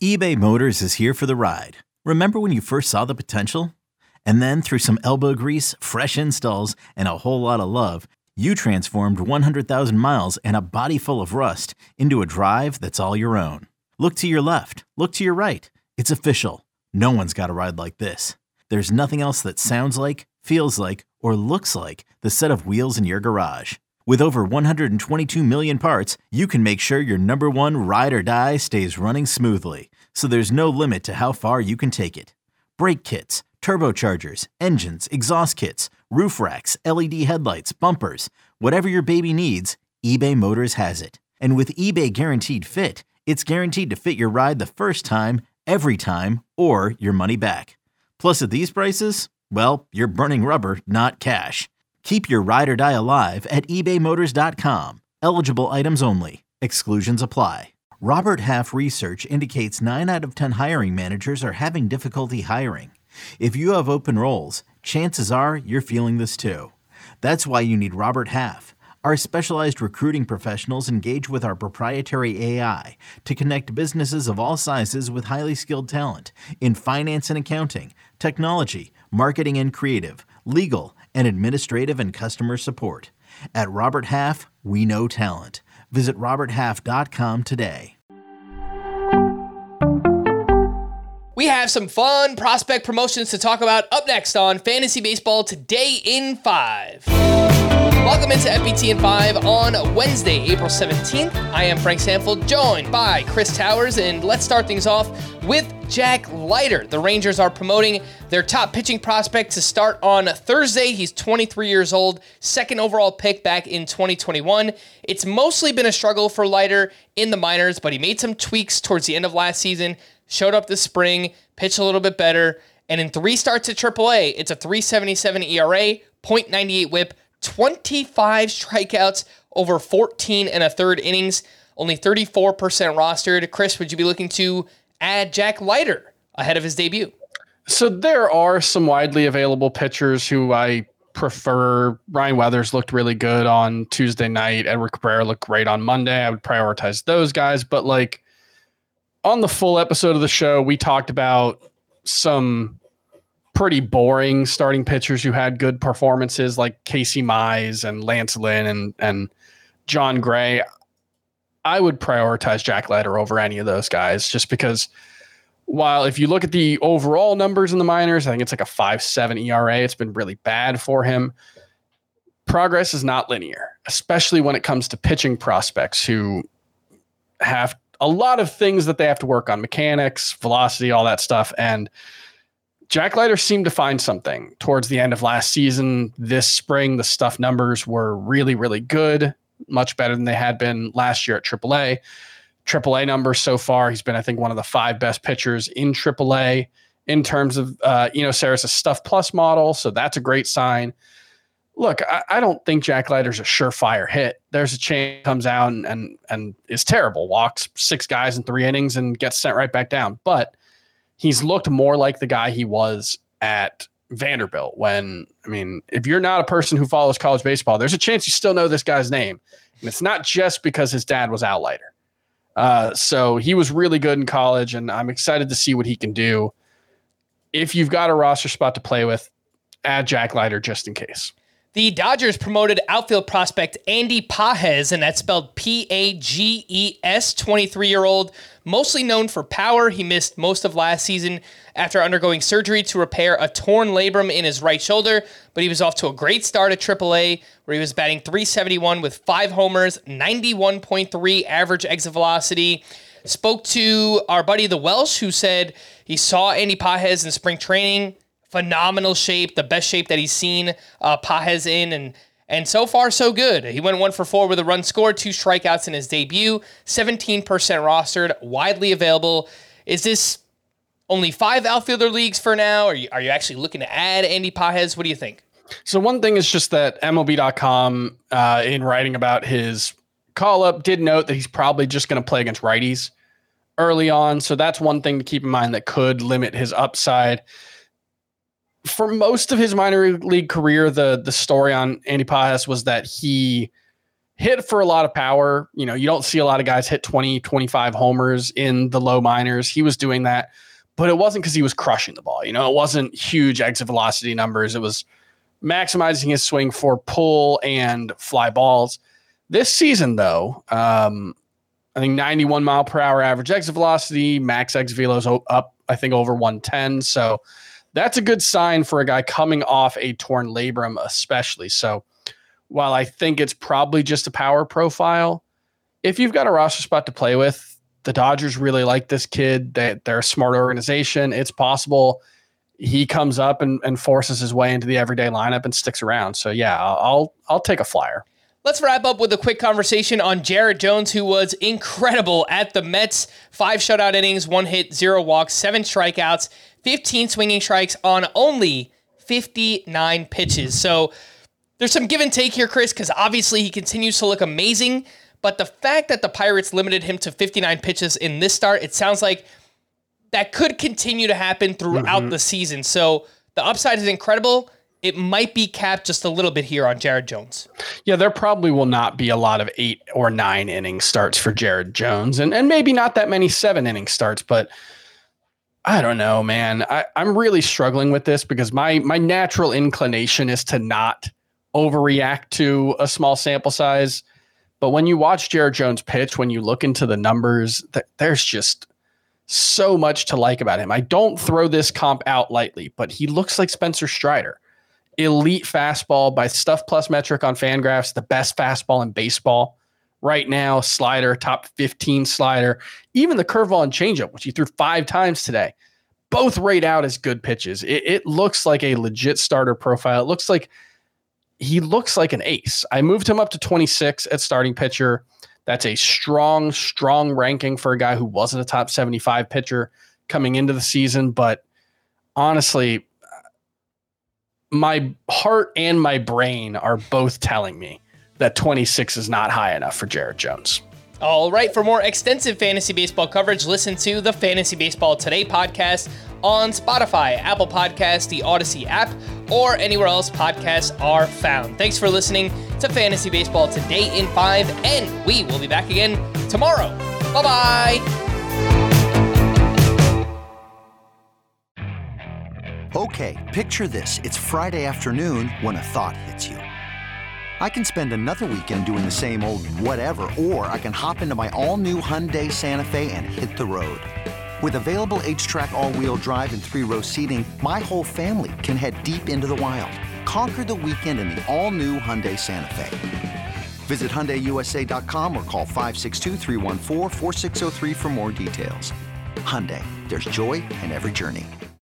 eBay Motors is here for the ride. Remember when you first saw the potential? And then through some elbow grease, fresh installs, and a whole lot of love, you transformed 100,000 miles and a body full of rust into a drive that's all your own. Look to your left. Look to your right. It's official. No one's got a ride like this. There's nothing else that sounds like, feels like, or looks like the set of wheels in your garage. With over 122 million parts, you can make sure your number one ride or die stays running smoothly. So there's no limit to how far you can take it. Brake kits, turbochargers, engines, exhaust kits, roof racks, LED headlights, bumpers, whatever your baby needs, eBay Motors has it. And with eBay Guaranteed Fit, it's guaranteed to fit your ride the first time, every time, or your money back. Plus at these prices, well, you're burning rubber, not cash. Keep your ride or die alive at ebaymotors.com. Eligible items only. Exclusions apply. Robert Half research indicates 9 out of 10 hiring managers are having difficulty hiring. If you have open roles, chances are you're feeling this too. That's why you need Robert Half. Our specialized recruiting professionals engage with our proprietary AI to connect businesses of all sizes with highly skilled talent in finance and accounting, technology, marketing and creative, legal, and administrative and customer support. At Robert Half, we know talent. Visit roberthalf.com today. We have some fun prospect promotions to talk about up next on Fantasy Baseball Today in 5. Welcome into FBT in 5 on Wednesday, April 17th. I am Frank Sanford, joined by Chris Towers, and let's start things off with Jack Leiter. The Rangers are promoting their top pitching prospect to start on Thursday. He's 23 years old, second overall pick back in 2021. It's mostly been a struggle for Leiter in the minors, but he made some tweaks towards the end of last season, showed up this spring, pitched a little bit better, and in 3 starts at AAA, it's a 3.77 ERA, .98 whip, 25 strikeouts over 14 and a third innings, only 34% rostered. Chris, would you be looking to add Jack Leiter ahead of his debut? So there are some widely available pitchers who I prefer. Ryan Weathers looked really good on Tuesday night. Edward Cabrera looked great on Monday. I would prioritize those guys. But like on the full episode of the show, we talked about some pretty boring starting pitchers who had good performances like Casey Mize and Lance Lynn and John Gray. I would prioritize Jack Leiter over any of those guys just because while if you look at the overall numbers in the minors, I think it's like a 5.7 ERA. It's been really bad for him. Progress is not linear, especially when it comes to pitching prospects who have a lot of things that they have to work on, mechanics, velocity, all that stuff. And Jack Leiter seemed to find something towards the end of last season. This spring, the stuff numbers were really, really good, much better than they had been last year at AAA. AAA numbers so far, he's been, I think, one of the 5 best pitchers in AAA in terms of, Sarris' Stuff Plus model, so that's a great sign. Look, I don't think Jack Leiter's a surefire hit. There's a chance he comes out and is terrible, walks 6 guys in 3 innings and gets sent right back down. But he's looked more like the guy he was at Vanderbilt if you're not a person who follows college baseball, there's a chance you still know this guy's name. And it's not just because his dad was Al Leiter. So he was really good in college, and I'm excited to see what he can do. If you've got a roster spot to play with, add Jack Leiter just in case. The Dodgers promoted outfield prospect Andy Pages, and that's spelled P-A-G-E-S, 23-year-old, mostly known for power. He missed most of last season after undergoing surgery to repair a torn labrum in his right shoulder, but he was off to a great start at AAA, where he was batting .371 with 5 homers, 91.3 average exit velocity. Spoke to our buddy the Welsh, who said he saw Andy Pages in spring training. Phenomenal shape, the best shape that he's seen Pages in, and so far so good. He went 1 for 4 with a run scored, 2 strikeouts in his debut, 17% rostered, widely available. Is this only 5 outfielder leagues for now? Are you actually looking to add Andy Pages? What do you think? So one thing is just that MLB.com, in writing about his call-up, did note that he's probably just going to play against righties early on. So that's one thing to keep in mind that could limit his upside. For most of his minor league career, the story on Andy Pages was that hit for a lot of power. You know, you don't see a lot of guys hit 20, 25 homers in the low minors. He was doing that, but it wasn't because he was crushing the ball. You know, it wasn't huge exit velocity numbers. It was maximizing his swing for pull and fly balls. This season, though, I think 91 mile per hour average exit velocity, max exit velo's up, I think, over 110. So that's a good sign for a guy coming off a torn labrum, especially. So while I think it's probably just a power profile, if you've got a roster spot to play with, the Dodgers really like this kid. They're a smart organization. It's possible he comes up and forces his way into the everyday lineup and sticks around. So yeah, I'll take a flyer. Let's wrap up with a quick conversation on Jared Jones, who was incredible at the Mets. 5 shutout innings, 1 hit, 0 walks, 7 strikeouts, 15 swinging strikes on only 59 pitches. So there's some give and take here, Chris, because obviously he continues to look amazing. But the fact that the Pirates limited him to 59 pitches in this start, it sounds like that could continue to happen throughout the season. So the upside is incredible. It might be capped just a little bit here on Jared Jones. Yeah, there probably will not be a lot of 8 or 9 inning starts for Jared Jones, and maybe not that many 7 inning starts, but I don't know, man. I'm really struggling with this because my natural inclination is to not overreact to a small sample size. But when you watch Jared Jones pitch, when you look into the numbers, there's just so much to like about him. I don't throw this comp out lightly, but he looks like Spencer Strider. Elite fastball by Stuff Plus metric on Fangraphs, the best fastball in baseball right now. Slider, top 15 slider. Even the curveball and changeup, which he threw 5 times today, both rate out as good pitches. It looks like a legit starter profile. It looks like he looks like an ace. I moved him up to 26 at starting pitcher. That's a strong ranking for a guy who wasn't a top 75 pitcher coming into the season. But honestly, my heart and my brain are both telling me that 26 is not high enough for Jared Jones. All right, for more extensive fantasy baseball coverage, listen to the Fantasy Baseball Today podcast on Spotify, Apple Podcasts, the Odyssey app, or anywhere else podcasts are found. Thanks for listening to Fantasy Baseball Today in 5, and we will be back again tomorrow. Bye-bye. Okay, picture this. It's Friday afternoon when a thought hits you. I can spend another weekend doing the same old whatever, or I can hop into my all-new Hyundai Santa Fe and hit the road. With available H-Track all-wheel drive and 3-row seating, my whole family can head deep into the wild. Conquer the weekend in the all-new Hyundai Santa Fe. Visit HyundaiUSA.com or call 562-314-4603 for more details. Hyundai, there's joy in every journey.